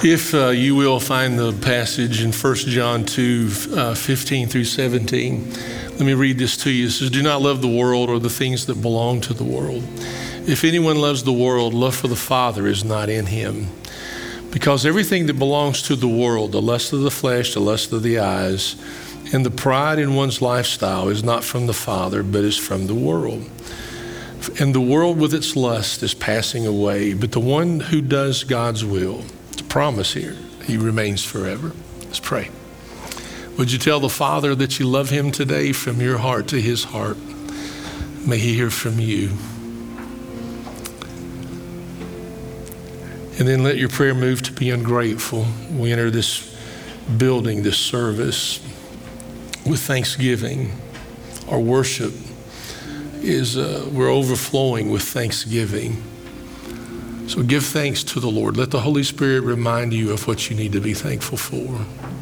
If you will find the passage in 1 John 2, 15 through 17. Let me read this to you. It says, "Do not love the world or the things that belong to the world. If anyone loves the world, love for the Father is not in him. Because everything that belongs to the world, the lust of the flesh, the lust of the eyes, and the pride in one's lifestyle is not from the Father, but is from the world. And the world with its lust is passing away, but the one who does God's will," the promise here, he remains forever. Let's pray. Would you tell the Father that you love him today from your heart to his heart? May he hear from you. And then let your prayer move to be ungrateful. We enter this building, this service, with thanksgiving. Our worship is, we're overflowing with thanksgiving. So give thanks to the Lord. Let the Holy Spirit remind you of what you need to be thankful for.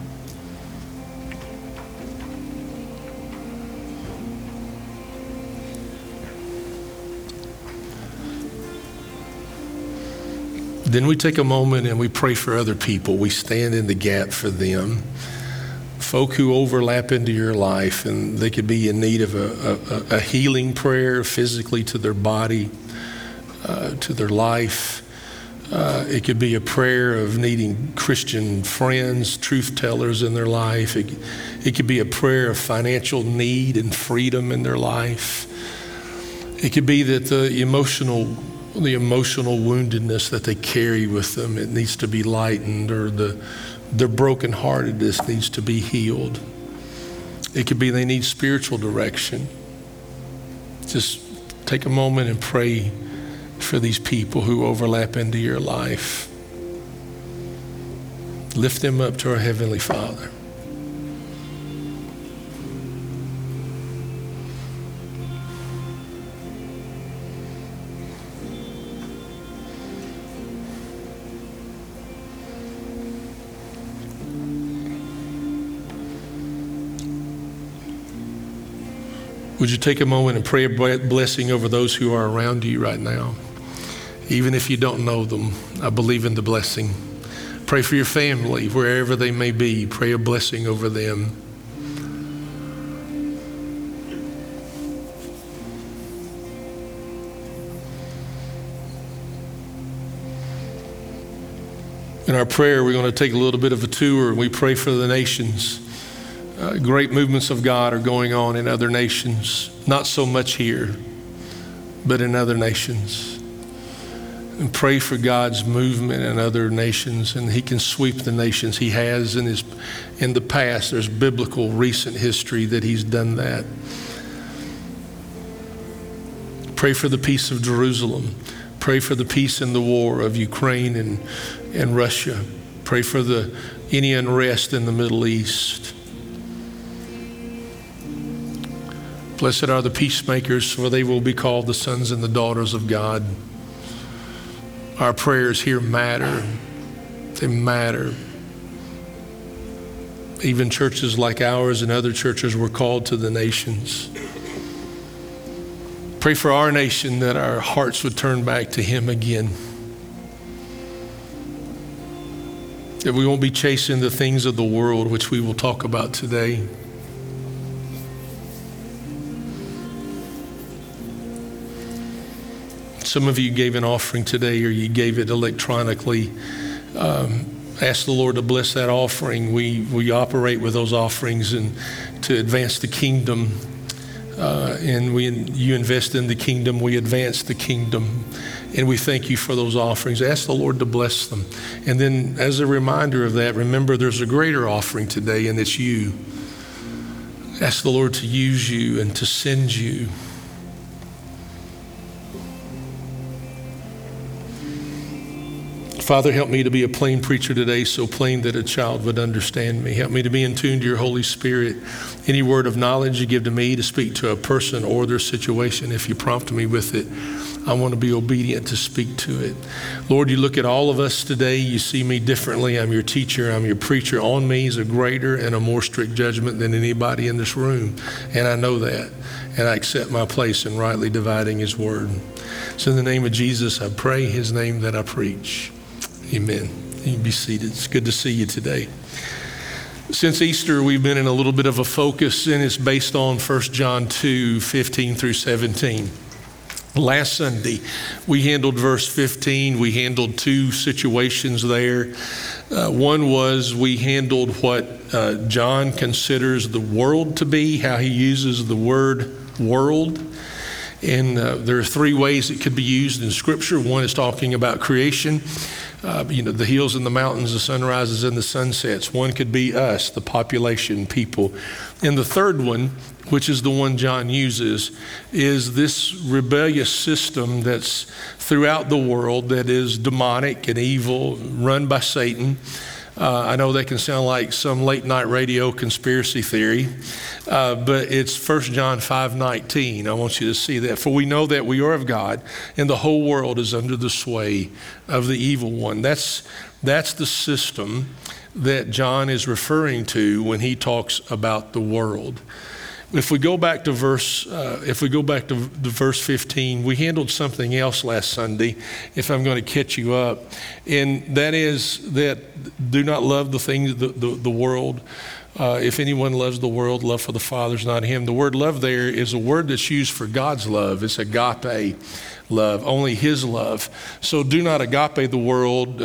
Then we take a moment and we pray for other people. We stand in the gap for them. Folk who overlap into your life, and they could be in need of a healing prayer physically to their body, to their life. It could be a prayer of needing Christian friends, truth tellers in their life. It could be a prayer of financial need and freedom in their life. It could be that the emotional woundedness that they carry with them, it needs to be lightened, or their brokenheartedness needs to be healed. It could be they need spiritual direction. Just take a moment and pray for these people who overlap into your life. Lift them up to our Heavenly Father. Would you take a moment and pray a blessing over those who are around you right now? Even if you don't know them, I believe in the blessing. Pray for your family, wherever they may be. Pray a blessing over them. In our prayer, we're going to take a little bit of a tour, and we pray for the nations. Great movements of God are going on in other nations, not so much here, but in other nations. And pray for God's movement in other nations, and he can sweep the nations. He has in the past. There's biblical recent history that he's done that. Pray for the peace of Jerusalem. Pray for the peace in the war of Ukraine and Russia. Pray for any unrest in the Middle East. Blessed are the peacemakers, for they will be called the sons and the daughters of God. Our prayers here matter. They matter. Even churches like ours and other churches were called to the nations. Pray for our nation, that our hearts would turn back to him again. That we won't be chasing the things of the world, which we will talk about today. Some of you gave an offering today, or you gave it electronically. Ask the Lord to bless that offering. We operate with those offerings and to advance the kingdom. And you invest in the kingdom, we advance the kingdom. And we thank you for those offerings. Ask the Lord to bless them. And then as a reminder of that, remember there's a greater offering today, and it's you. Ask the Lord to use you and to send you. Father, help me to be a plain preacher today, so plain that a child would understand me. Help me to be in tune to your Holy Spirit. Any word of knowledge you give to me to speak to a person or their situation, if you prompt me with it, I want to be obedient to speak to it. Lord, you look at all of us today. You see me differently. I'm your teacher. I'm your preacher. On me is a greater and a more strict judgment than anybody in this room. And I know that. And I accept my place in rightly dividing his word. So in the name of Jesus, I pray, his name that I preach. Amen. You can be seated. It's good to see you today. Since Easter, we've been in a little bit of a focus, and it's based on 1 John 2, 15 through 17. Last Sunday, we handled verse 15. We handled two situations there. One was we handled what John considers the world to be, how he uses the word world. And there are three ways it could be used in Scripture. One is talking about creation. The hills and the mountains, the sunrises and the sunsets. One could be us, the population, people. And the third one, which is the one John uses, is this rebellious system that's throughout the world that is demonic and evil, run by Satan. I know that can sound like some late night radio conspiracy theory, but it's 1 John 5:19. I want you to see that. For we know that we are of God, and the whole world is under the sway of the evil one. That's the system that John is referring to when he talks about the world. If we go back to verse 15, we handled something else last Sunday, if I'm going to catch you up, and that is that do not love the things the world. If anyone loves the world, love for the Father is not him. The word love there is a word that's used for God's love. It's agape love, only his love. So do not agape the world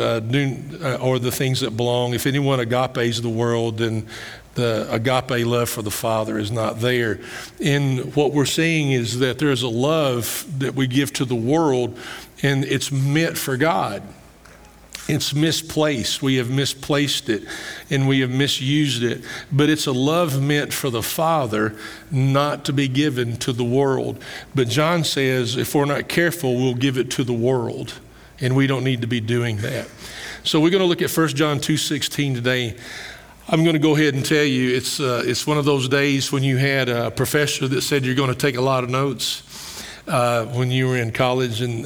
or the things that belong. If anyone agapes the world, then the agape love for the Father is not there. And what we're seeing is that there's a love that we give to the world, and it's meant for God. It's misplaced. We have misplaced it, and we have misused it. But it's a love meant for the Father, not to be given to the world. But John says if we're not careful, we'll give it to the world, and we don't need to be doing that. So we're going to look at 1 John 2:16 today. I'm going to go ahead and tell you, it's one of those days when you had a professor that said you're going to take a lot of notes when you were in college and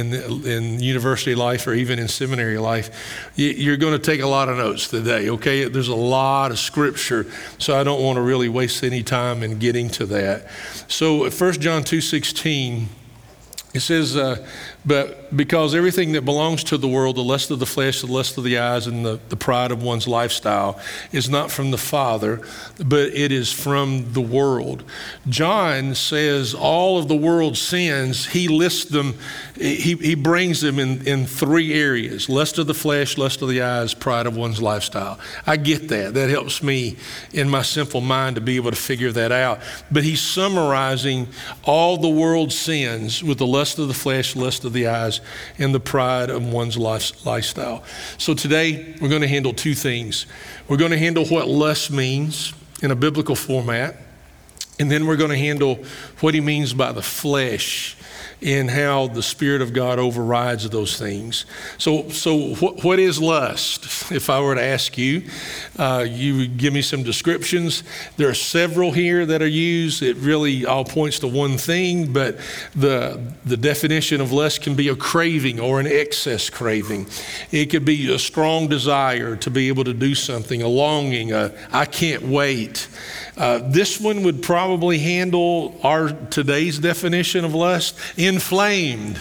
in university life or even in seminary life. You're going to take a lot of notes today, okay? There's a lot of Scripture, so I don't want to really waste any time in getting to that. So at 1 John 2:16, it says, but because everything that belongs to the world, the lust of the flesh, the lust of the eyes, and the pride of one's lifestyle is not from the Father, but it is from the world. John says all of the world's sins, he lists them, he brings them in three areas: lust of the flesh, lust of the eyes, pride of one's lifestyle. I get that. That helps me in my simple mind to be able to figure that out. But he's summarizing all the world's sins with the lust of the flesh, lust of the eyes, and the pride of one's lifestyle. So today we're going to handle two things. We're going to handle what lust means in a biblical format, and then we're going to handle what he means by the flesh and how the Spirit of God overrides those things. So what is lust? If I were to ask you, you would give me some descriptions. There are several here that are used. It really all points to one thing, but the definition of lust can be a craving or an excess craving. It could be a strong desire to be able to do something, a longing, I can't wait. This one would probably handle our today's definition of lust, inflamed.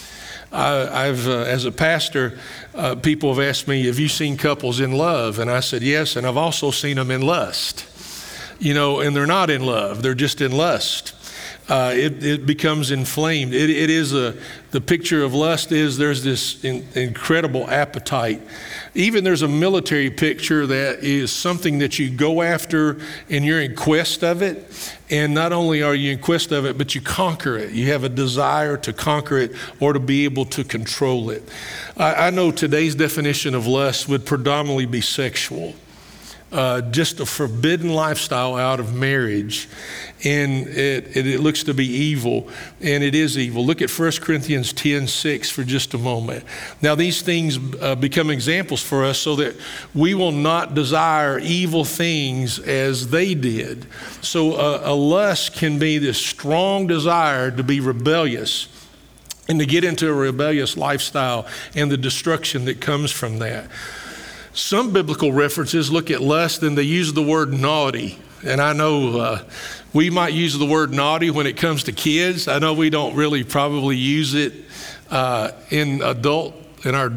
I've as a pastor, people have asked me, have you seen couples in love? And I said, yes, and I've also seen them in lust. And they're not in love, they're just in lust. It becomes inflamed. It is the picture of lust is there's this incredible appetite. Even there's a military picture that is something that you go after and you're in quest of it. And not only are you in quest of it, but you conquer it. You have a desire to conquer it or to be able to control it. I know today's definition of lust would predominantly be sexual. Just a forbidden lifestyle out of marriage, and it looks to be evil, and it is evil. Look at 1 Corinthians 10:6 for just a moment. Now these things become examples for us so that we will not desire evil things as they did. So a lust can be this strong desire to be rebellious and to get into a rebellious lifestyle and the destruction that comes from that. Some biblical references look at lust and they use the word naughty. And I know we might use the word naughty when it comes to kids. I know we don't really probably use it in our adult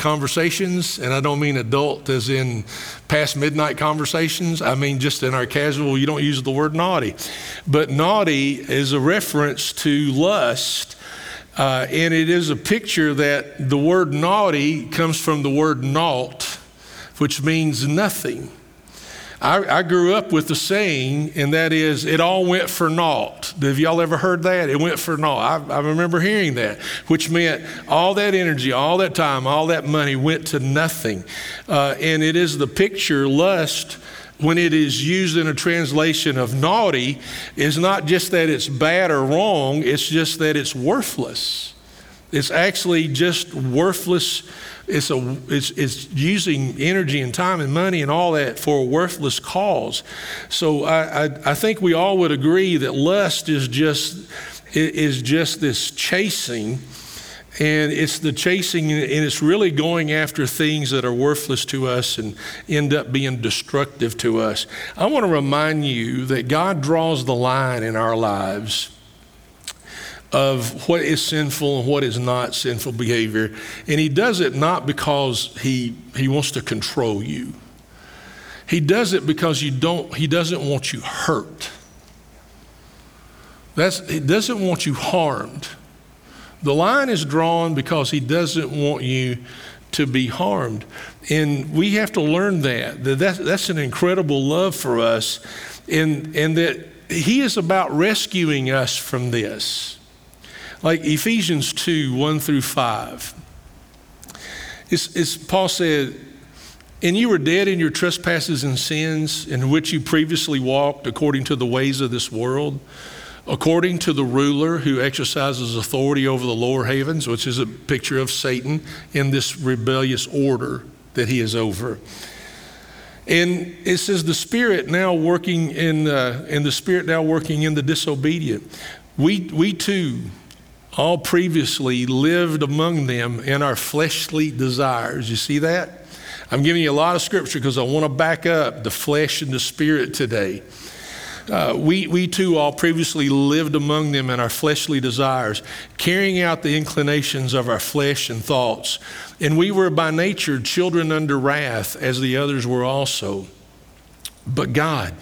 conversations, and I don't mean adult as in past midnight conversations. I mean just in our casual, you don't use the word naughty. But naughty is a reference to lust, and it is a picture that the word naughty comes from the word naught, which means nothing. I grew up with the saying, and that is, it all went for naught. Have y'all ever heard that? It went for naught. I remember hearing that, which meant all that energy, all that time, all that money went to nothing. And it is the picture, lust, when it is used in a translation of naughty, is not just that it's bad or wrong, it's just that it's worthless. It's actually just worthless. It's using energy and time and money and all that for a worthless cause. So I think we all would agree that lust is just this chasing, and it's the chasing, and it's really going after things that are worthless to us and end up being destructive to us. I want to remind you that God draws the line in our lives of what is sinful and what is not sinful behavior. And he does it not because he wants to control you. He does it because he doesn't want you hurt. He doesn't want you harmed. The line is drawn because he doesn't want you to be harmed. And we have to learn that's an incredible love for us, and that he is about rescuing us from this. Like Ephesians 2, 1 through 5. It's Paul said, and you were dead in your trespasses and sins in which you previously walked according to the ways of this world, according to the ruler who exercises authority over the lower heavens, which is a picture of Satan in this rebellious order that he is over. And it says the Spirit now working in the disobedient. We too all previously lived among them in our fleshly desires. You see that? I'm giving you a lot of scripture because I want to back up the flesh and the spirit today. We too all previously lived among them in our fleshly desires, carrying out the inclinations of our flesh and thoughts. And we were by nature children under wrath, as the others were also. But God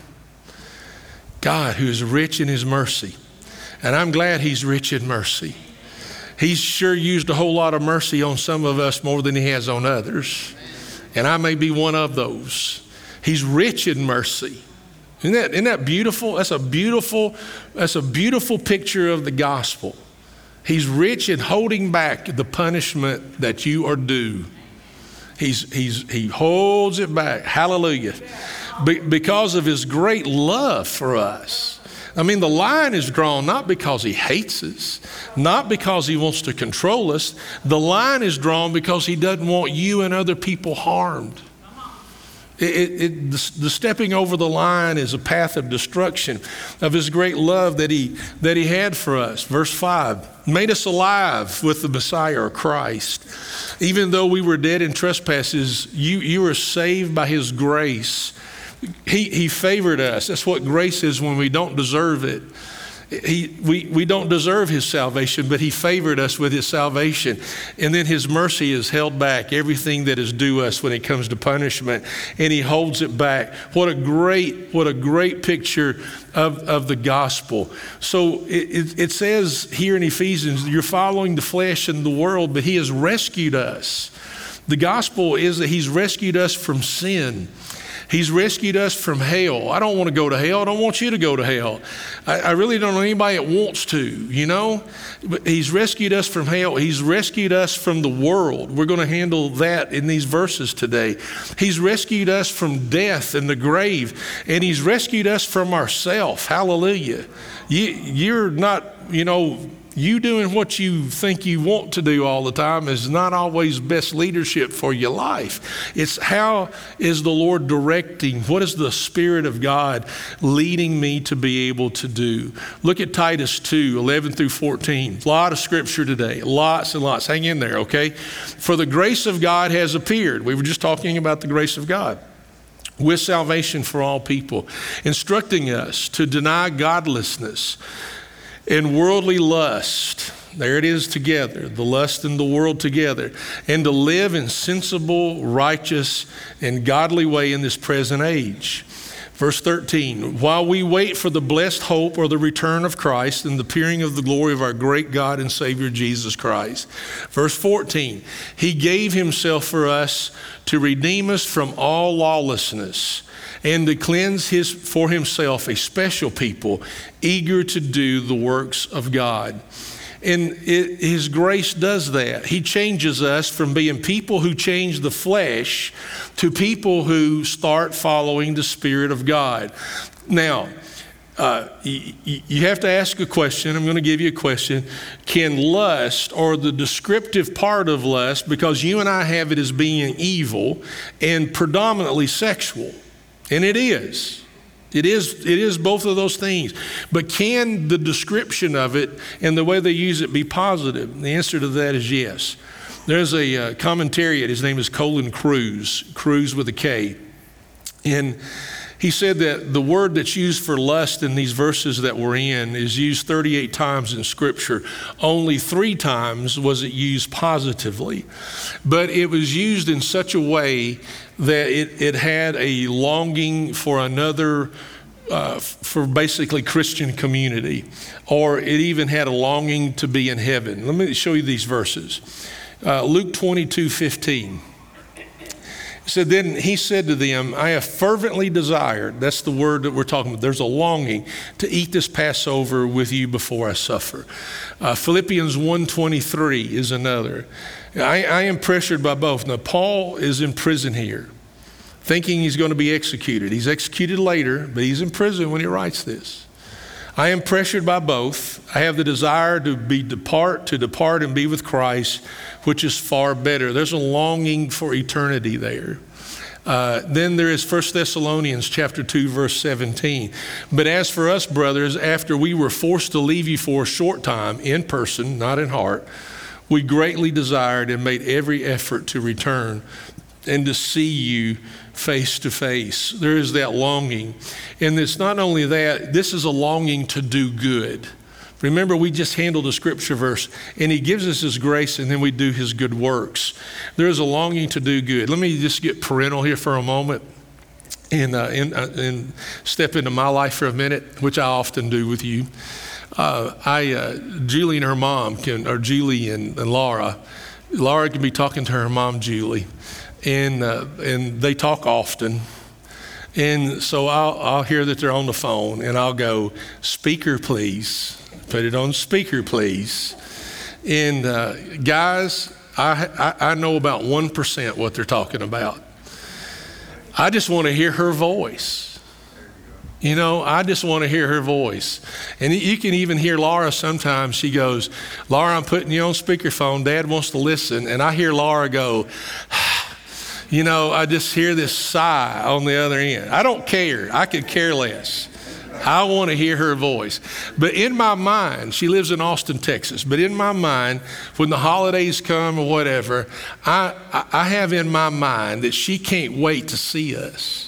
who is rich in his mercy, and I'm glad he's rich in mercy. He's sure used a whole lot of mercy on some of us more than he has on others. And I may be one of those. He's rich in mercy. Isn't that beautiful? That's a beautiful picture of the gospel. He's rich in holding back the punishment that you are due. He holds it back. Hallelujah. Because of his great love for us. I mean, the line is drawn not because he hates us, not because he wants to control us. The line is drawn because he doesn't want you and other people harmed. The stepping over the line is a path of destruction of his great love that he had for us. Verse 5, made us alive with the Messiah or Christ. Even though we were dead in trespasses, you were saved by his grace. He favored us. That's what grace is when we don't deserve it. We don't deserve his salvation, but he favored us with his salvation. And then his mercy has held back everything that is due us when it comes to punishment, and he holds it back. What a great picture of the gospel. So it says here in Ephesians, you're following the flesh and the world, but he has rescued us. The gospel is that he's rescued us from sin. He's rescued us from hell. I don't want to go to hell. I don't want you to go to hell. I really don't know anybody that wants to, you know. But he's rescued us from hell. He's rescued us from the world. We're going to handle that in these verses today. He's rescued us from death and the grave. And he's rescued us from ourselves. Hallelujah. You're not, you doing what you think you want to do all the time is not always best leadership for your life. It's how is the Lord directing? What is the Spirit of God leading me to be able to do? Look at Titus 2, 11 through 14. A lot of scripture today, lots and lots. Hang in there, okay? For the grace of God has appeared. We were just talking about the grace of God. With salvation for all people, instructing us to deny godlessness and worldly lust. there it is together, the lust and the world together, and to live in sensible, righteous, and godly way in this present age. Verse 13, while we wait for the blessed hope or the return of Christ and the appearing of the glory of our great God and Savior Jesus Christ. Verse 14, he gave himself for us to redeem us from all lawlessness and to cleanse for himself a special people, eager to do the works of God. And his grace does that. He changes us from being people who change the flesh to people who start following the Spirit of God. Now, you have to ask a question. I'm going to give you a question. Can lust, or the descriptive part of lust, because you and I have it as being evil and predominantly sexual, and it is. It is both of those things. But can the description of it and the way they use it be positive? The answer to that is yes. There's a commentariat. His name is Colin Kruse with a K. And he said that the word that's used for lust in these verses that we're in is used 38 times in Scripture. Only 3 times was it used positively. But it was used in such a way that it had a longing for another, for basically Christian community, or it even had a longing to be in heaven. Let me show you these verses. Luke 22:15. It said, then he said to them, I have fervently desired, that's the word that we're talking about, there's a longing to eat this Passover with you before I suffer. Philippians 1:23 is another. I am pressured by both. Now, Paul is in prison here, thinking he's going to be executed. He's executed later, but he's in prison when he writes this. I am pressured by both. I have the desire to depart and be with Christ, which is far better. There's a longing for eternity there. Then there is 1 Thessalonians chapter 2, verse 17. But as for us, brothers, after we were forced to leave you for a short time, in person, not in heart, we greatly desired and made every effort to return and to see you face to face. There is that longing. And it's not only that, this is a longing to do good. Remember, we just handled a scripture verse, and he gives us his grace, and then we do his good works. There is a longing to do good. Let me just get parental here for a moment and step into my life for a minute, which I often do with you. Julie and her mom Julie and Laura can be talking to her mom, Julie, and they talk often. And so I'll hear that they're on the phone, and I'll go, speaker, please. Put it on speaker, please. And guys, I know about 1% what they're talking about. I just want to hear her voice. You know, I just want to hear her voice. And you can even hear Laura sometimes. She goes, Laura, I'm putting you on speakerphone. Dad wants to listen. And I hear Laura go, you know, I just hear this sigh on the other end. I don't care. I could care less. I want to hear her voice. But in my mind, she lives in Austin, Texas, but in my mind, when the holidays come or whatever, I have in my mind that she can't wait to see us.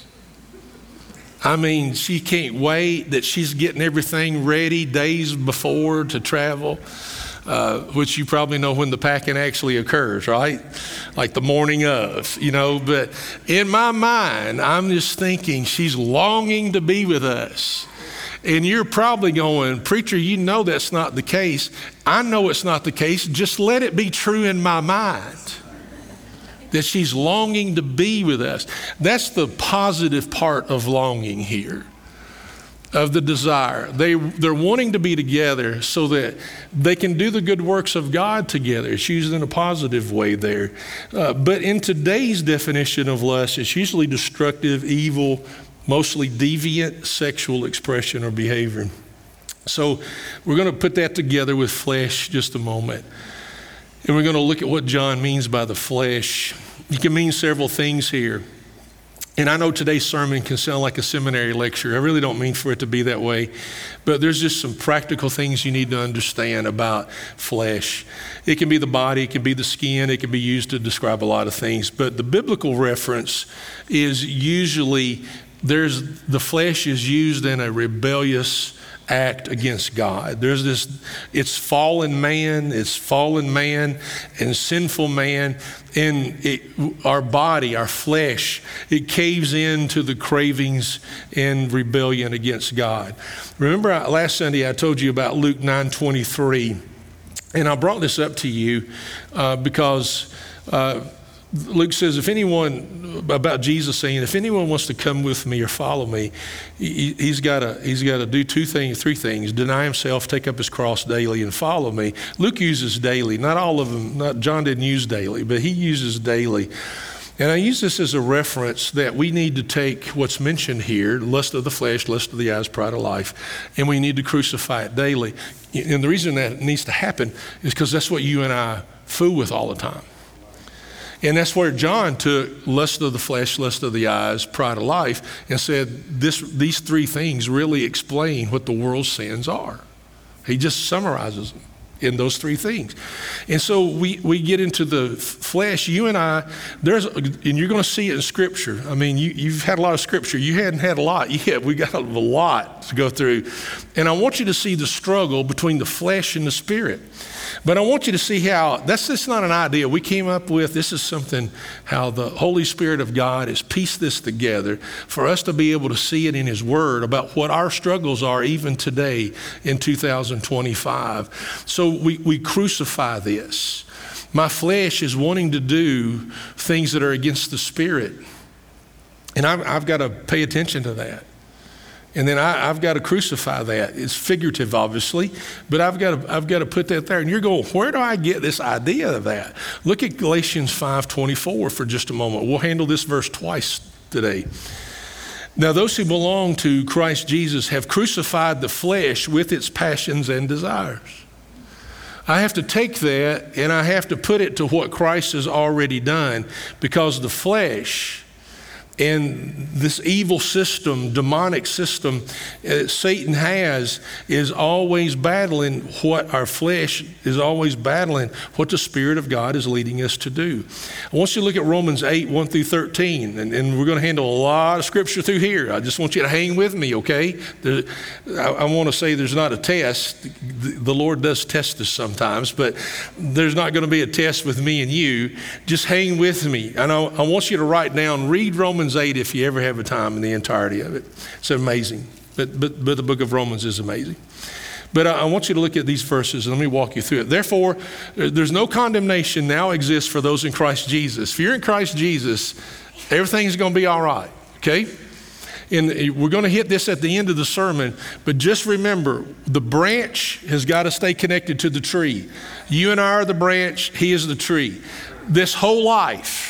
I mean, she can't wait, that she's getting everything ready days before to travel, which you probably know when the packing actually occurs, right? Like the morning of, you know. But in my mind, I'm just thinking she's longing to be with us. And you're probably going, preacher, you know that's not the case. I know it's not the case. Just let it be true in my mind that she's longing to be with us. That's the positive part of longing here, of the desire. They're wanting to be together so that they can do the good works of God together. It's used in a positive way there. But in today's definition of lust, it's usually destructive, evil, mostly deviant sexual expression or behavior. So we're going to put that together with flesh just a moment. And we're going to look at what John means by the flesh. It can mean several things here. And I know today's sermon can sound like a seminary lecture. I really don't mean for it to be that way. But there's just some practical things you need to understand about flesh. It can be the body, it can be the skin, it can be used to describe a lot of things. But the biblical reference is usually the flesh is used in a rebellious act against God. It's fallen man and sinful man, and our body, our flesh, it caves into the cravings and rebellion against God. Remember last Sunday I told you about Luke 9:23, and I brought this up to you because Luke says, about Jesus saying, if anyone wants to come with me or follow me, he's got to do three things: deny himself, take up his cross daily, and follow me. Luke uses daily. Not all of them. John didn't use daily, but he uses daily. And I use this as a reference that we need to take what's mentioned here: lust of the flesh, lust of the eyes, pride of life, and we need to crucify it daily. And the reason that needs to happen is because that's what you and I fool with all the time. And that's where John took lust of the flesh, lust of the eyes, pride of life, and said these three things really explain what the world's sins are. He just summarizes them in those three things. And so we get into the flesh. You and I, and you're going to see it in Scripture. I mean, you've had a lot of Scripture. You hadn't had a lot yet. We got a lot to go through. And I want you to see the struggle between the flesh and the Spirit. But I want you to see how, that's just not an idea we came up with. This is something, how the Holy Spirit of God has pieced this together for us to be able to see it in His Word about what our struggles are even today in 2025. So we crucify this. My flesh is wanting to do things that are against the Spirit. And I've got to pay attention to that. And then I've got to crucify that. It's figurative, obviously, but I've got to put that there. And you're going, where do I get this idea of that? Look at Galatians 5:24 for just a moment. We'll handle this verse twice today. Now, those who belong to Christ Jesus have crucified the flesh with its passions and desires. I have to take that and I have to put it to what Christ has already done, because the flesh and this evil system, demonic system Satan has, is always battling what our flesh is always battling, what the Spirit of God is leading us to do. I want you to look at Romans 8:1-13, and we're going to handle a lot of Scripture through here. I just want you to hang with me, okay? I want to say there's not a test. The Lord does test us sometimes, but there's not going to be a test with me and you. Just hang with me. And I want you to write down, read Romans 8 if you ever have a time in the entirety of it. It's amazing. But the book of Romans is amazing. But I want you to look at these verses and let me walk you through it. Therefore, there's no condemnation now exists for those in Christ Jesus. If you're in Christ Jesus, everything's going to be all right, okay? And we're going to hit this at the end of the sermon, but just remember, the branch has got to stay connected to the tree. You and I are the branch, He is the tree. This whole life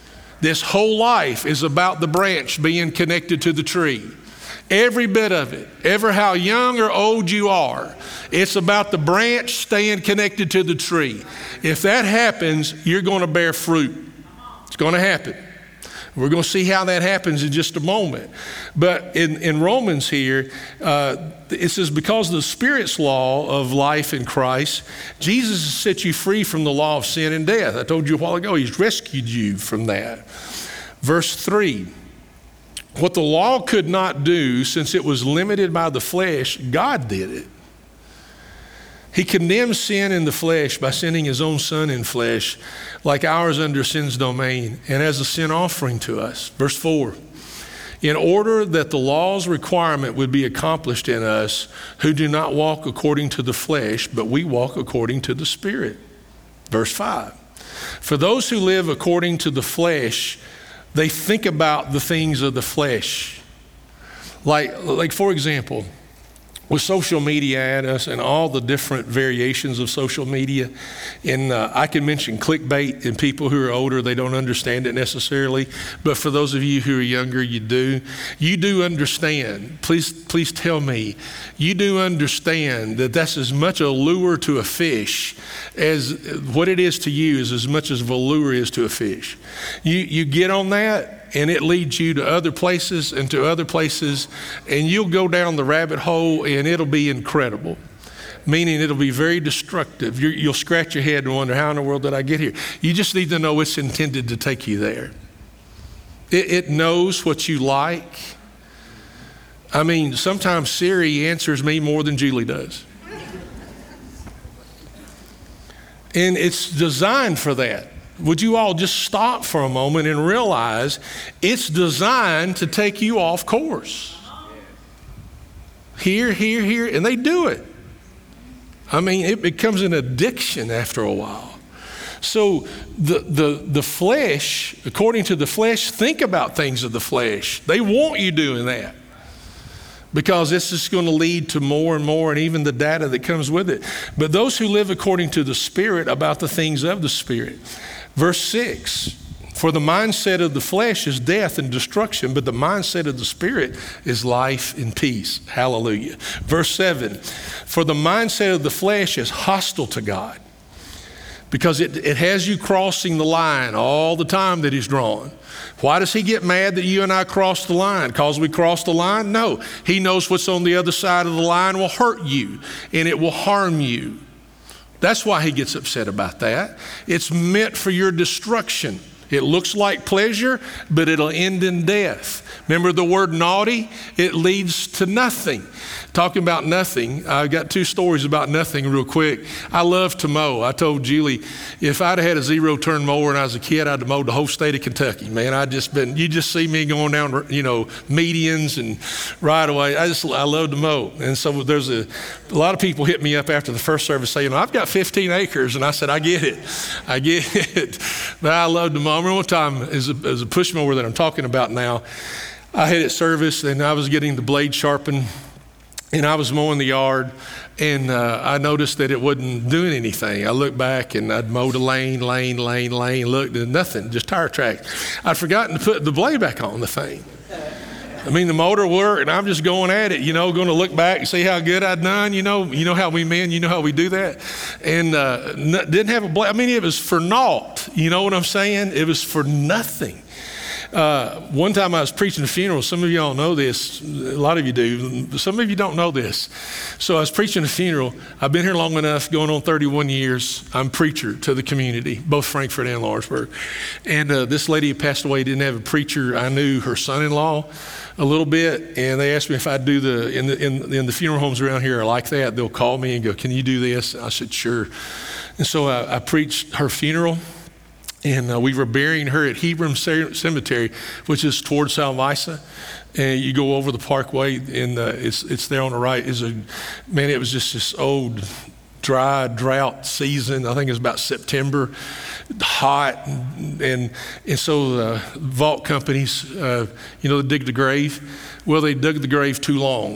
is about the branch being connected to the tree. Every bit of it, ever how young or old you are, it's about the branch staying connected to the tree. If that happens, you're going to bear fruit. It's going to happen. We're going to see how that happens in just a moment. But in Romans here, it says, because of the Spirit's law of life in Christ, Jesus has set you free from the law of sin and death. I told you a while ago, He's rescued you from that. Verse 3, what the law could not do, since it was limited by the flesh, God did it. He condemned sin in the flesh by sending His own Son in flesh, like ours under sin's domain, and as a sin offering to us. Verse 4, in order that the law's requirement would be accomplished in us who do not walk according to the flesh, but we walk according to the Spirit. Verse 5, for those who live according to the flesh, they think about the things of the flesh. Like for example, with social media at us and all the different variations of social media, and I can mention clickbait, and people who are older, they don't understand it necessarily, but for those of you who are younger, you do understand. Please tell me, you do understand that that's as much a lure to a fish as what it is to you is as much as a lure is to a fish. You get on that, and it leads you to other places and to other places, and you'll go down the rabbit hole and it'll be incredible. Meaning it'll be very destructive. You'll scratch your head and wonder, how in the world did I get here? You just need to know it's intended to take you there. It knows what you like. I mean, sometimes Siri answers me more than Julie does. And it's designed for that. Would you all just stop for a moment and realize it's designed to take you off course? Here, and they do it. I mean, it becomes an addiction after a while. So the flesh, according to the flesh, think about things of the flesh. They want you doing that because this is going to lead to more and more, and even the data that comes with it. But those who live according to the Spirit, about the things of the Spirit. Verse 6, for the mindset of the flesh is death and destruction, but the mindset of the Spirit is life and peace. Hallelujah. Verse 7, for the mindset of the flesh is hostile to God, because it has you crossing the line all the time that he's drawn. Why does he get mad that you and I crossed the line? Because we crossed the line? No. He knows what's on the other side of the line will hurt you and it will harm you. That's why he gets upset about that. It's meant for your destruction. It looks like pleasure, but it'll end in death. Remember the word naughty? It leads to nothing. Talking about nothing, I got two stories about nothing real quick. I love to mow. I told Julie, if I'd have had a zero-turn mower when I was a kid, I'd have mowed the whole state of Kentucky. Man, you just see me going down, medians and right away. I love to mow. And so there's a lot of people hit me up after the first service saying, I've got 15 acres. And I said, I get it. But I love to mow. I remember one time, as a push mower that I'm talking about now, I had it serviced and I was getting the blade sharpened and I was mowing the yard and I noticed that it wasn't doing anything. I looked back and I'd mowed a lane, looked at nothing, just tire tracks. I'd forgotten to put the blade back on the thing. I mean, the motor worked and I'm just going at it, going to look back and see how good I'd done. You know how we men, how we do that. And didn't have a blade. I mean, it was for naught. You know what I'm saying? It was for nothing. One time I was preaching a funeral. Some of you all know this. A lot of you do. Some of you don't know this. So I was preaching a funeral. I've been here long enough, going on 31 years. I'm preacher to the community, both Frankfort and Lawrenceburg. And this lady who passed away didn't have a preacher. I knew her son-in-law a little bit, and they asked me if I'd do in the funeral homes around here are like that. They'll call me and go, "Can you do this?" I said, "Sure." And so I preached her funeral. And we were burying her at Hebron Cemetery, which is towards Salvisa. And you go over the parkway, and it's there on the right. It was just this old, dry drought season. I think it was about September, hot. And so the vault companies, they dig the grave. Well, they dug the grave too long,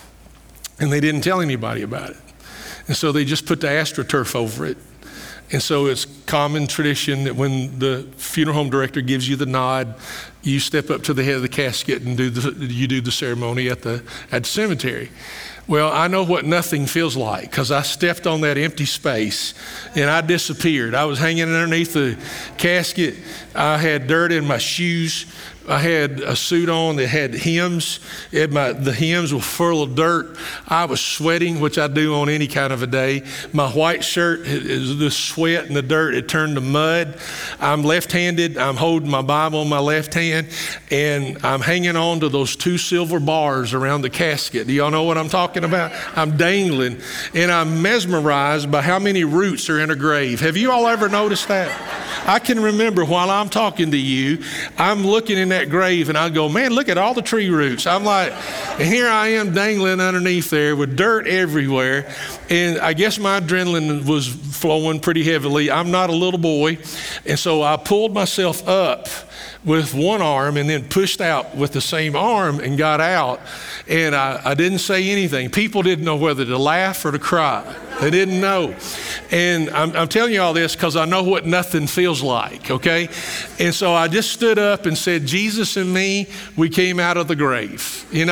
and they didn't tell anybody about it. And so they just put the AstroTurf over it. And so it's common tradition that when the funeral home director gives you the nod, you step up to the head of the casket and you do the ceremony at the cemetery. Well, I know what nothing feels like because I stepped on that empty space and I disappeared. I was hanging underneath the casket. I had dirt in my shoes. I had a suit on that had hems. The hems were full of dirt. I was sweating, which I do on any kind of a day. My white shirt is the sweat and the dirt. It turned to mud. I'm left-handed. I'm holding my Bible in my left hand, and I'm hanging on to those two silver bars around the casket. Do y'all know what I'm talking about? I'm dangling, and I'm mesmerized by how many roots are in a grave. Have you all ever noticed that? I can remember while I'm talking to you, I'm looking in that grave and I go, man, look at all the tree roots. I'm like, and here I am dangling underneath there with dirt everywhere. And I guess my adrenaline was flowing pretty heavily. I'm not a little boy. And so I pulled myself up with one arm and then pushed out with the same arm and got out. And I didn't say anything. People didn't know whether to laugh or to cry. They didn't know. And I'm telling you all this because I know what nothing feels like, okay? And so I just stood up and said, Jesus and me, we came out of the grave, And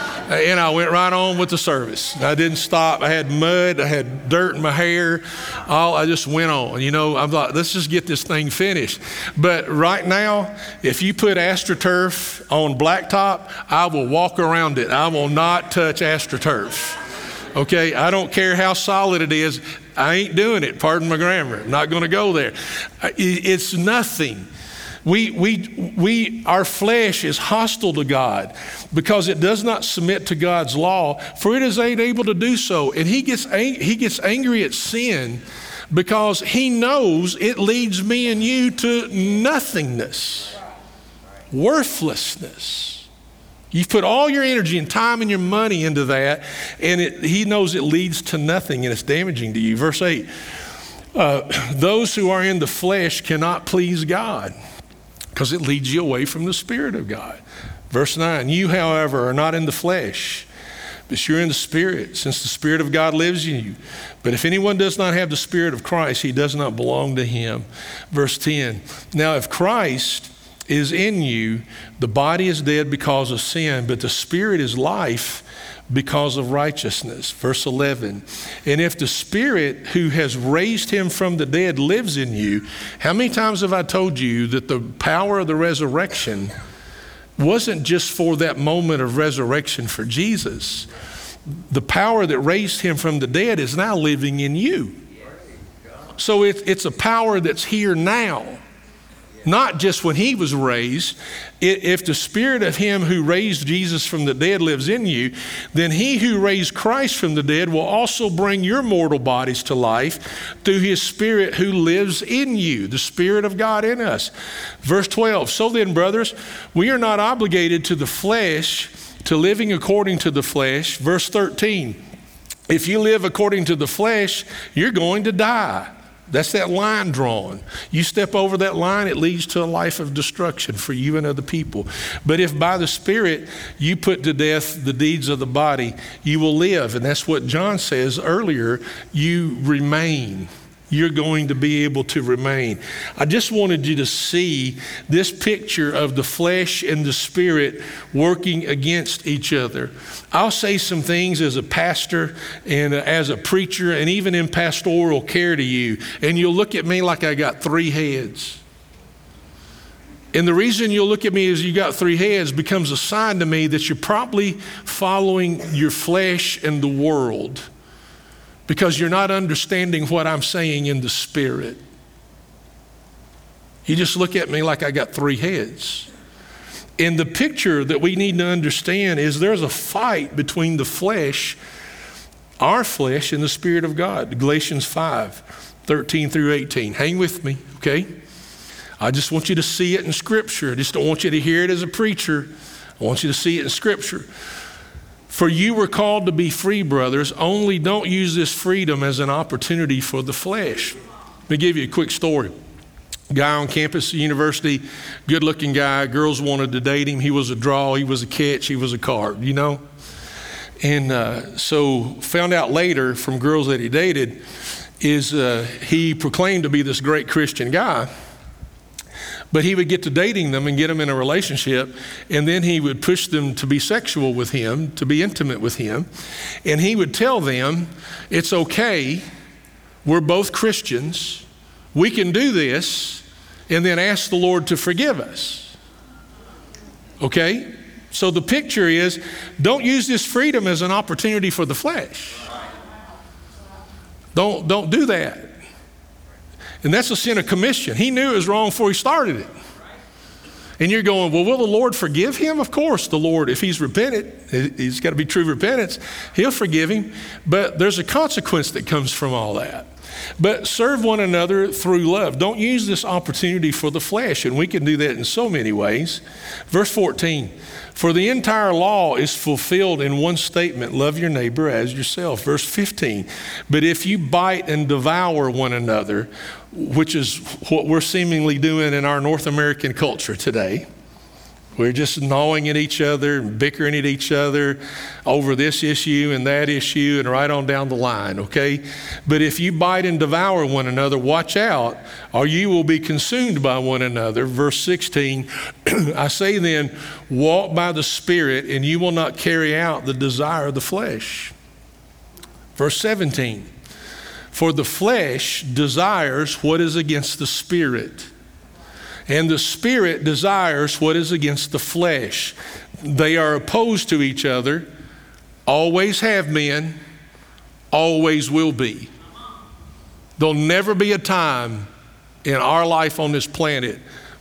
I went right on with the service. I didn't stop. I had mud. I had dirt in my hair. I just went on. I'm like, let's just get this thing finished. But right now, if you put AstroTurf on blacktop, I will walk around it. I will not touch AstroTurf. Okay, I don't care how solid it is. I ain't doing it. Pardon my grammar. I'm not going to go there. It's nothing. Our flesh is hostile to God because it does not submit to God's law, for it is unable to do so. And he gets angry at sin because he knows it leads me and you to nothingness, worthlessness. You've put all your energy and time and your money into that, and he knows it leads to nothing and it's damaging to you. Verse 8, those who are in the flesh cannot please God because it leads you away from the Spirit of God. Verse 9, you, however, are not in the flesh, but you're in the Spirit, since the Spirit of God lives in you. But if anyone does not have the Spirit of Christ, he does not belong to him. Verse 10, now if Christ is in you, the body is dead because of sin, but the Spirit is life because of righteousness. Verse 11, and if the Spirit who has raised him from the dead lives in you, how many times have I told you that the power of the resurrection wasn't just for that moment of resurrection for Jesus? The power that raised him from the dead is now living in you. So it's a power that's here now. Not just when he was raised. If the Spirit of him who raised Jesus from the dead lives in you, then he who raised Christ from the dead will also bring your mortal bodies to life through his Spirit who lives in you, the Spirit of God in us. Verse 12, so then, brothers, we are not obligated to the flesh, to living according to the flesh. Verse 13, if you live according to the flesh, you're going to die. That's that line drawn. You step over that line, it leads to a life of destruction for you and other people. But if by the Spirit you put to death the deeds of the body, you will live. And that's what John says earlier, you remain. You're going to be able to remain. I just wanted you to see this picture of the flesh and the Spirit working against each other. I'll say some things as a pastor and as a preacher and even in pastoral care to you, and you'll look at me like I got three heads. And the reason you'll look at me as you got three heads becomes a sign to me that you're probably following your flesh and the world, because you're not understanding what I'm saying in the Spirit. You just look at me like I got three heads. And the picture that we need to understand is there's a fight between the flesh, our flesh, and the Spirit of God. Galatians 5:13 through 18. Hang with me, okay? I just want you to see it in Scripture. I just don't want you to hear it as a preacher. I want you to see it in Scripture. For you were called to be free, brothers, only don't use this freedom as an opportunity for the flesh. Let me give you a quick story. Guy on campus, university, good-looking guy. Girls wanted to date him. He was a draw. He was a catch. He was a card, you know? And so found out later from girls that he dated is he proclaimed to be this great Christian guy. But he would get to dating them and get them in a relationship, and then he would push them to be sexual with him, to be intimate with him. And he would tell them, it's okay, we're both Christians, we can do this, and then ask the Lord to forgive us. Okay? So the picture is, don't use this freedom as an opportunity for the flesh. Don't do that. And that's a sin of commission. He knew it was wrong before he started it. And you're going, well, will the Lord forgive him? Of course, the Lord, if he's repented, he's got to be true repentance, he'll forgive him. But there's a consequence that comes from all that. But serve one another through love. Don't use this opportunity for the flesh. And we can do that in so many ways. Verse 14, for the entire law is fulfilled in one statement, love your neighbor as yourself. Verse 15, but if you bite and devour one another, which is what we're seemingly doing in our North American culture today. We're just gnawing at each other and bickering at each other over this issue and that issue and right on down the line, okay? But if you bite and devour one another, watch out, or you will be consumed by one another. Verse 16, I say then, walk by the Spirit, and you will not carry out the desire of the flesh. Verse 17, for the flesh desires what is against the Spirit, and the Spirit desires what is against the flesh. They are opposed to each other, always have been, always will be. There'll never be a time in our life on this planet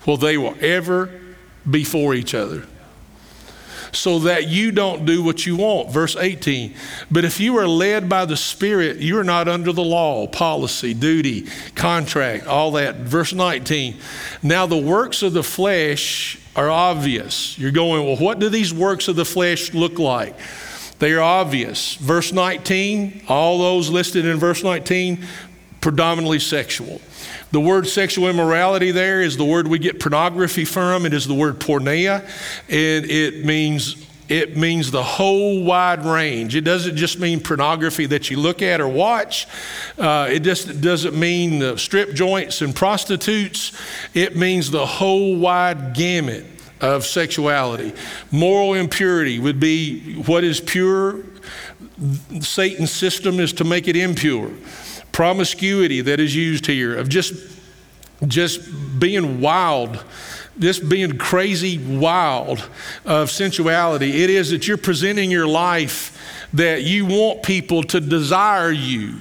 Well, they will ever be for each other, so that you don't do what you want. Verse 18, but if you are led by the Spirit, you are not under the law, policy, duty, contract, all that. Verse 19, now the works of the flesh are obvious. You're going, well, what do these works of the flesh look like? They are obvious. Verse 19, all those listed in verse 19, predominantly sexual. The word sexual immorality there is the word we get pornography from. It is the word porneia, and it means the whole wide range. It doesn't just mean pornography that you look at or watch. It just doesn't mean strip joints and prostitutes. It means the whole wide gamut of sexuality. Moral impurity would be what is pure. Satan's system is to make it impure. Promiscuity that is used here, of just being wild, just being crazy wild of sensuality. It is that you're presenting your life that you want people to desire you.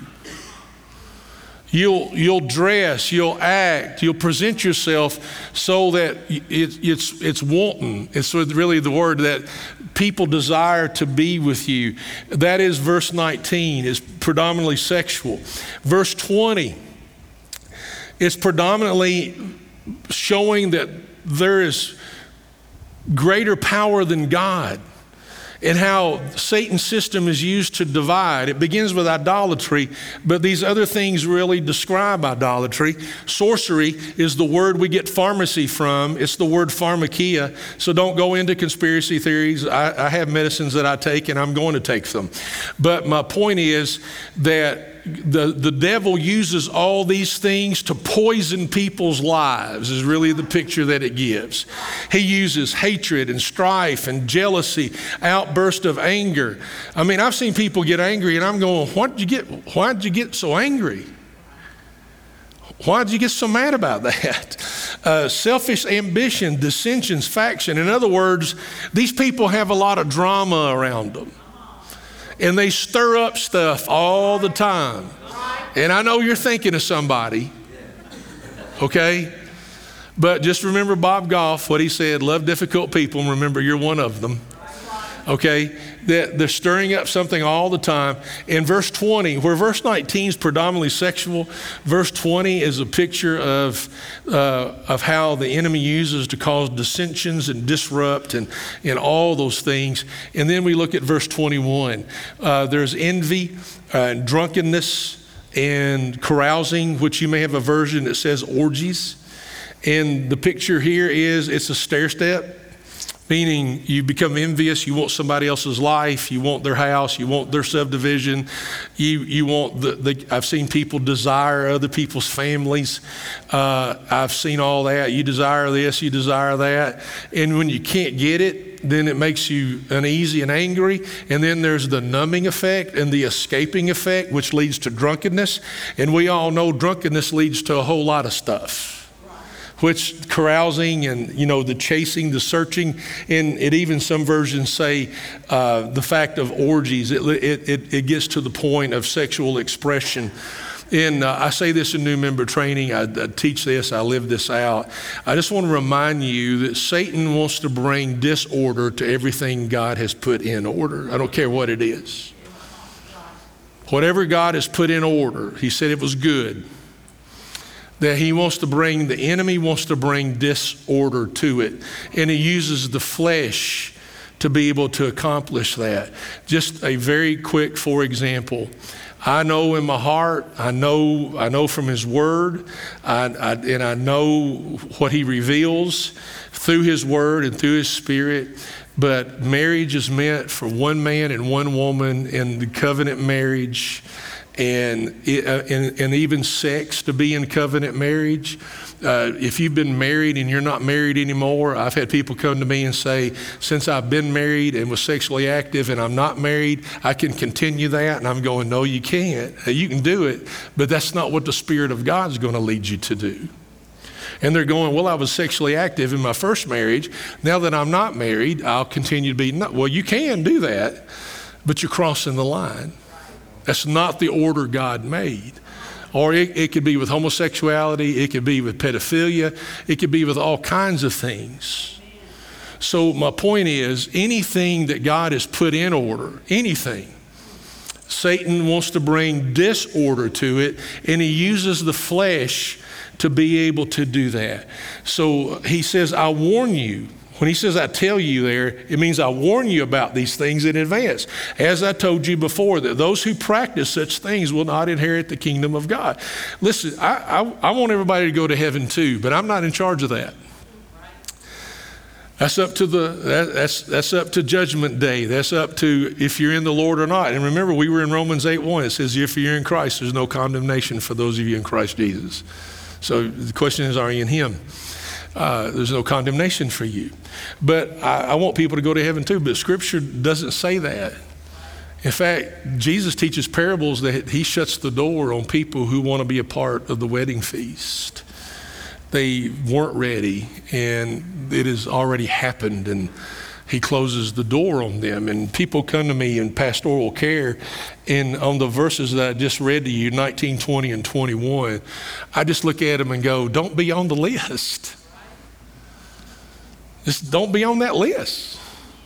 You'll dress, you'll act, you'll present yourself so that it's wanton. It's really the word that people desire to be with you. That is verse 19, is predominantly sexual. Verse 20, it's predominantly showing that there is greater power than God, and how Satan's system is used to divide. It begins with idolatry, but these other things really describe idolatry. Sorcery is the word we get pharmacy from. It's the word pharmakia. So don't go into conspiracy theories. I have medicines that I take, and I'm going to take them. But my point is that the devil uses all these things to poison people's lives, is really the picture that it gives. He uses hatred and strife and jealousy, outburst of anger. I mean, I've seen people get angry, and I'm going, why'd you get so angry? Why'd you get so mad about that? Selfish ambition, dissensions, faction. In other words, these people have a lot of drama around them. And they stir up stuff all the time. And I know you're thinking of somebody, okay? But just remember Bob Goff, what he said, love difficult people, and remember you're one of them, okay? That they're stirring up something all the time. In verse 20, where verse 19 is predominantly sexual, verse 20 is a picture of how the enemy uses to cause dissensions and disrupt and all those things. And then we look at verse 21. There's envy and drunkenness and carousing, which you may have a version that says orgies. And the picture here is it's a stair step. Meaning you become envious, you want somebody else's life, you want their house, you want their subdivision, you want I've seen people desire other people's families. I've seen all that. You desire this, you desire that. And when you can't get it, then it makes you uneasy and angry. And then there's the numbing effect and the escaping effect, which leads to drunkenness. And we all know drunkenness leads to a whole lot of stuff. Which carousing and, the chasing, the searching, and it even some versions say the fact of orgies, it gets to the point of sexual expression. And I say this in new member training, I teach this, I live this out. I just want to remind you that Satan wants to bring disorder to everything God has put in order. I don't care what it is. Whatever God has put in order, he said it was good. That the enemy wants to bring disorder to it. And he uses the flesh to be able to accomplish that. Just a very quick, for example, I know in my heart, I know from his word, and I know what he reveals through his word and through his spirit. But marriage is meant for one man and one woman in the covenant marriage. And even sex to be in covenant marriage. If you've been married and you're not married anymore, I've had people come to me and say, since I've been married and was sexually active and I'm not married, I can continue that. And I'm going, no, you can't. You can do it, but that's not what the Spirit of God is going to lead you to do. And they're going, well, I was sexually active in my first marriage. Now that I'm not married, I'll continue to be. Well, you can do that, but you're crossing the line. That's not the order God made. Or it could be with homosexuality. It could be with pedophilia. It could be with all kinds of things. So my point is, anything that God has put in order, anything, Satan wants to bring disorder to it, and he uses the flesh to be able to do that. So he says, I warn you. When he says, I tell you there, it means I warn you about these things in advance. As I told you before, that those who practice such things will not inherit the kingdom of God. Listen, I want everybody to go to heaven too, but I'm not in charge of that. That's up to that's up to Judgment Day. That's up to if you're in the Lord or not. And remember, we were in Romans 8:1. It says, if you're in Christ, there's no condemnation for those of you in Christ Jesus. So the question is, are you in him? There's no condemnation for you. But I want people to go to heaven too, but Scripture doesn't say that. In fact, Jesus teaches parables that he shuts the door on people who want to be a part of the wedding feast. They weren't ready, and it has already happened, and he closes the door on them. And people come to me in pastoral care, and on the verses that I just read to you, 19, 20, and 21, I just look at them and go, don't be on the list. Just don't be on that list.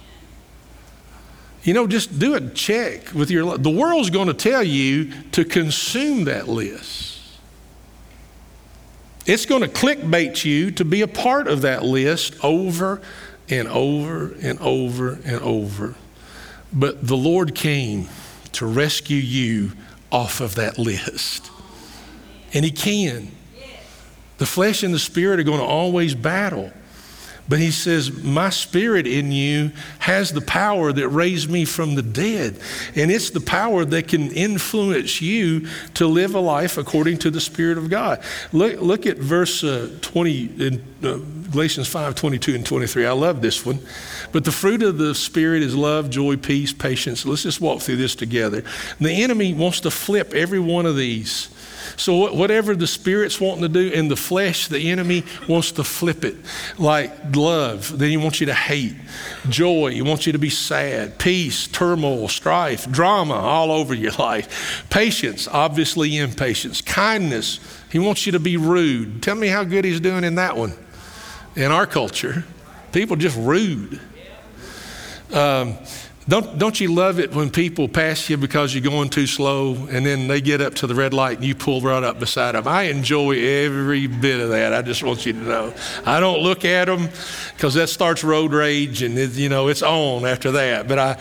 You know, just do a check with your life. The world's going to tell you to consume that list. It's going to clickbait you to be a part of that list over and over and over and over. But the Lord came to rescue you off of that list. And he can. The flesh and the spirit are going to always battle. But he says, my spirit in you has the power that raised me from the dead. And it's the power that can influence you to live a life according to the Spirit of God. Look at verse 20 in Galatians 5, 22 and 23. I love this one. But the fruit of the Spirit is love, joy, peace, patience. Let's just walk through this together. The enemy wants to flip every one of these. So whatever the Spirit's wanting to do in the flesh, the enemy wants to flip it. Like love, then he wants you to hate. Joy, he wants you to be sad. Peace, turmoil, strife, drama all over your life. Patience, obviously impatience. Kindness, he wants you to be rude. Tell me how good he's doing in that one. In our culture, people just rude. Don't you love it when people pass you because you're going too slow, and then they get up to the red light and you pull right up beside them? I enjoy every bit of that. I just want you to know. I don't look at them because that starts road rage, and it's on after that. But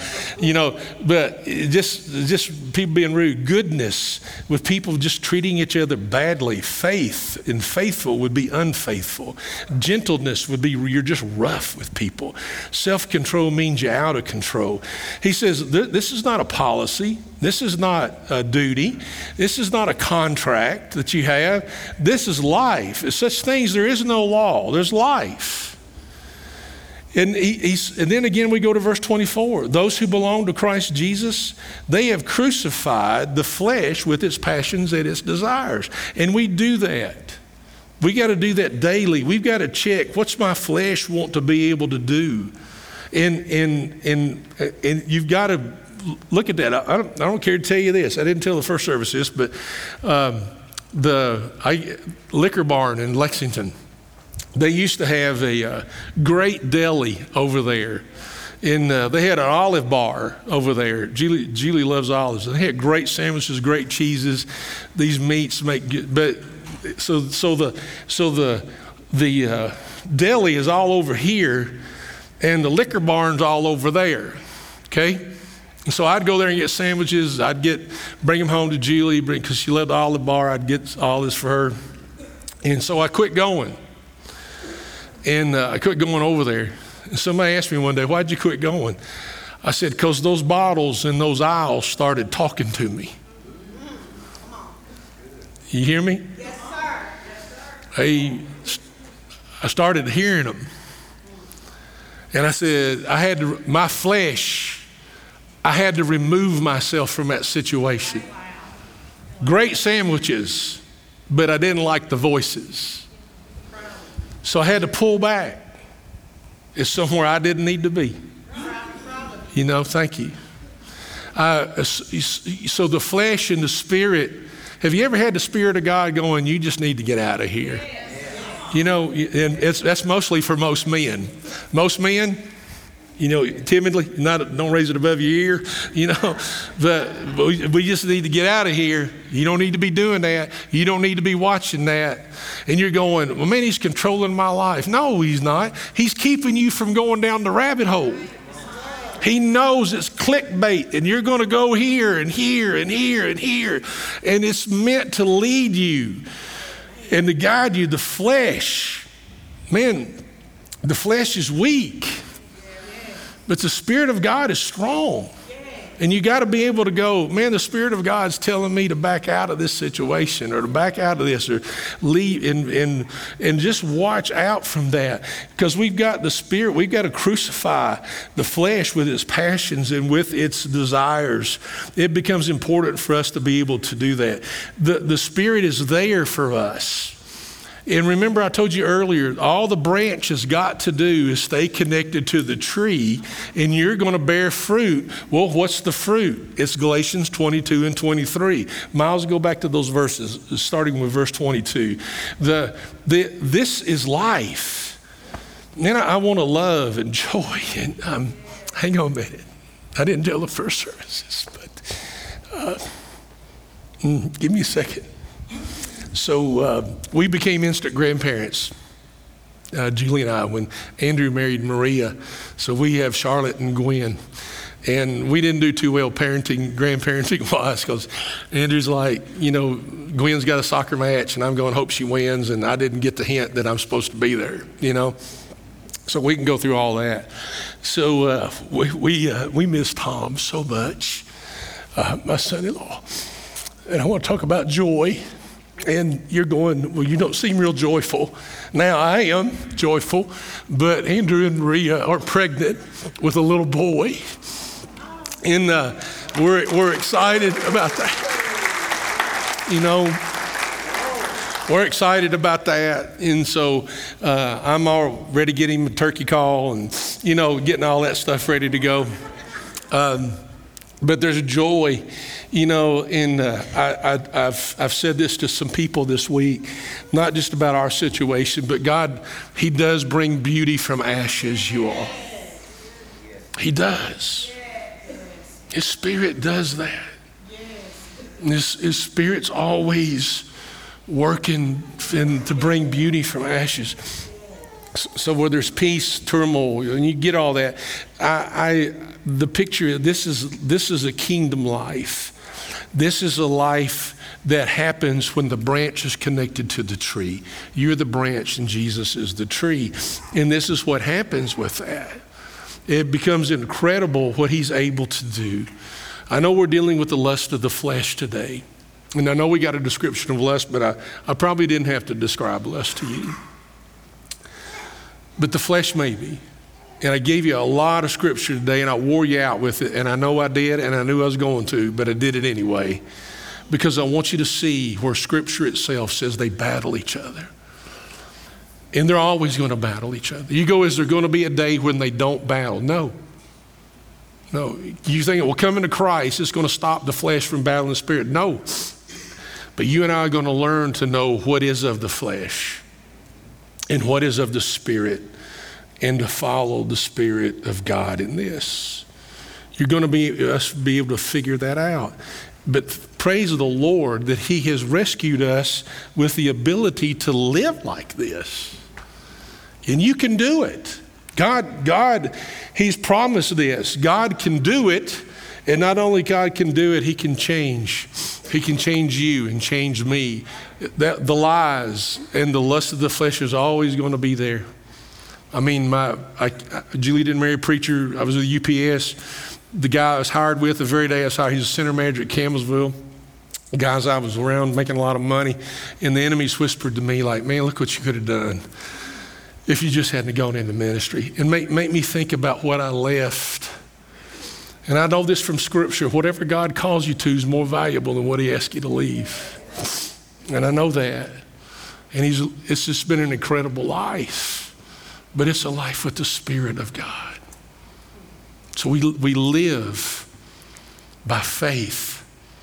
just people being rude. Goodness, with people just treating each other badly. Faith and faithful would be unfaithful. Gentleness would be you're just rough with people. Self-control means you're out of control. He says, this is not a policy. This is not a duty. This is not a contract that you have. This is life. It's such things, there is no law. There's life. And then again, we go to verse 24. Those who belong to Christ Jesus, they have crucified the flesh with its passions and its desires. And we do that. We got to do that daily. We've got to check, what's my flesh want to be able to do? And you've got to look at that. I don't care to tell you this. I didn't tell the first service this, but the Liquor Barn in Lexington, they used to have a great deli over there. And they had an olive bar over there. Julie loves olives. And they had great sandwiches, great cheeses. These meats make good. But so the deli is all over here, and the Liquor Barn's all over there, okay? And so I'd go there and get sandwiches. Bring them home to Julie, because she loved the olive bar. I'd get all this for her. And so I quit going. And I quit going over there. And somebody asked me one day, why'd you quit going? I said, because those bottles in those aisles started talking to me. You hear me? Yes, sir. Yes, sir. I started hearing them. And I said, my flesh, I had to remove myself from that situation. Great sandwiches, but I didn't like the voices. So I had to pull back. It's somewhere I didn't need to be. Thank you. So the flesh and the spirit Have you ever had the Spirit of God going, you just need to get out of here? You know, and that's mostly for most men. Most men, you know, timidly, don't raise it above your ear, you know, but we just need to get out of here. You don't need to be doing that. You don't need to be watching that. And you're going, well, man, he's controlling my life. No, he's not. He's keeping you from going down the rabbit hole. He knows it's clickbait and you're going to go here and here and here and here. And it's meant to lead you and to guide you. The flesh, man, the flesh is weak. But the Spirit of God is strong. And you got to be able to go, man, the Spirit of God's telling me to back out of this situation or to back out of this or leave and just watch out from that. Because we've got the Spirit, we've got to crucify the flesh with its passions and with its desires. It becomes important for us to be able to do that. The Spirit is there for us. And remember, I told you earlier, all the branch has got to do is stay connected to the tree, and you're going to bear fruit. Well, what's the fruit? It's Galatians 22 and 23. Miles, go back to those verses, starting with verse 22. This is life. Man, I want to love and joy. And hang on a minute. I didn't tell the first services, but give me a second. So we became instant grandparents, Julie and I, when Andrew married Maria. So we have Charlotte and Gwen. And we didn't do too well grandparenting-wise, because Andrew's like, you know, Gwen's got a soccer match, and I'm going, hope she wins, and I didn't get the hint that I'm supposed to be there, you know. So we can go through all that. So we miss Tom so much, my son-in-law. And I want to talk about joy. And you're going, well, you don't seem real joyful. Now, I am joyful, but Andrew and Maria are pregnant with a little boy. And we're excited about that. You know, we're excited about that. And so I'm all ready to get him a turkey call and, you know, getting all that stuff ready to go. But there's joy, you know, and I've said this to some people this week, not just about our situation, but God, He does bring beauty from ashes, you all. He does. His Spirit does that. His Spirit's always working to bring beauty from ashes. So where there's peace, turmoil, and you get all that, the picture, this is a kingdom life. This is a life that happens when the branch is connected to the tree. You're the branch and Jesus is the tree. And this is what happens with that. It becomes incredible what He's able to do. I know we're dealing with the lust of the flesh today. And I know we got a description of lust, but I probably didn't have to describe lust to you. But the flesh maybe. And I gave you a lot of scripture today, and I wore you out with it, and I know I did, and I knew I was going to, but I did it anyway, because I want you to see where scripture itself says they battle each other. And they're always going to battle each other. You go, is there going to be a day when they don't battle? No. You think, well, coming to Christ is going to stop the flesh from battling the Spirit. No. But you and I are going to learn to know what is of the flesh and what is of the Spirit, and to follow the Spirit of God in this. You're going to be able to figure that out. But praise the Lord that He has rescued us with the ability to live like this. And you can do it. God, He's promised this. God can do it. And not only God can do it, He can change. He can change you and change me. The lies and the lust of the flesh is always going to be there. I mean, Julie didn't marry a preacher. I was with UPS. The guy I was hired with the very day I was hired, he's a center manager at Campbellsville. The guys I was around making a lot of money. And the enemies whispered to me like, man, look what you could have done if you just hadn't gone into ministry. And make me think about what I left. And I know this from scripture, whatever God calls you to is more valuable than what He asks you to leave. And I know that. And it's just been an incredible life, but it's a life with the Spirit of God. So we live by faith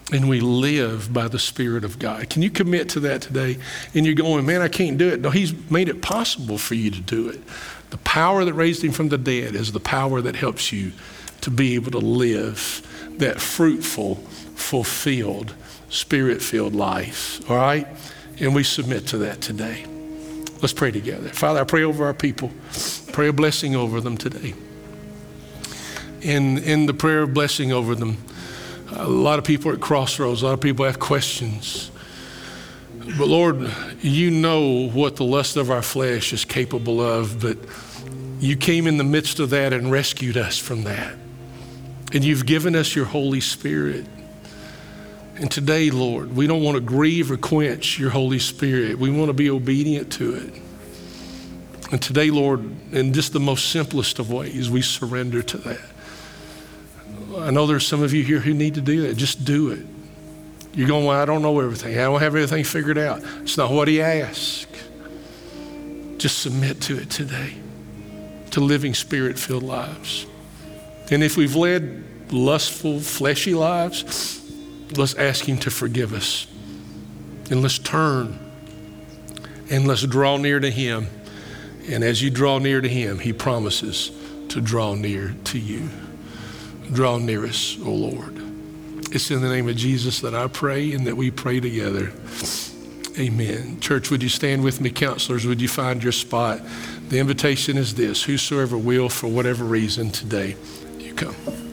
and we live by the Spirit of God. Can you commit to that today? And you're going, man, I can't do it. No, he's made it possible for you to do it. The power that raised him from the dead is the power that helps you to be able to live that fruitful, fulfilled, Spirit-filled life, all right? And we submit to that today. Let's pray together. Father, I pray over our people. Pray a blessing over them today. In the prayer of blessing over them, a lot of people are at crossroads. A lot of people have questions. But Lord, you know what the lust of our flesh is capable of, but you came in the midst of that and rescued us from that. And you've given us your Holy Spirit. And today, Lord, we don't want to grieve or quench your Holy Spirit. We want to be obedient to it. And today, Lord, in just the most simplest of ways, we surrender to that. I know there's some of you here who need to do that. Just do it. You're going, well, I don't know everything. I don't have everything figured out. It's not what he asked. Just submit to it today, to living Spirit-filled lives. And if we've led lustful, fleshy lives, let's ask him to forgive us. And let's turn and let's draw near to him. And as you draw near to him, he promises to draw near to you. Draw near us, O Lord. It's in the name of Jesus that I pray and that we pray together. Amen. Church, would you stand with me? Counselors, would you find your spot? The invitation is this: whosoever will, for whatever reason today, you come.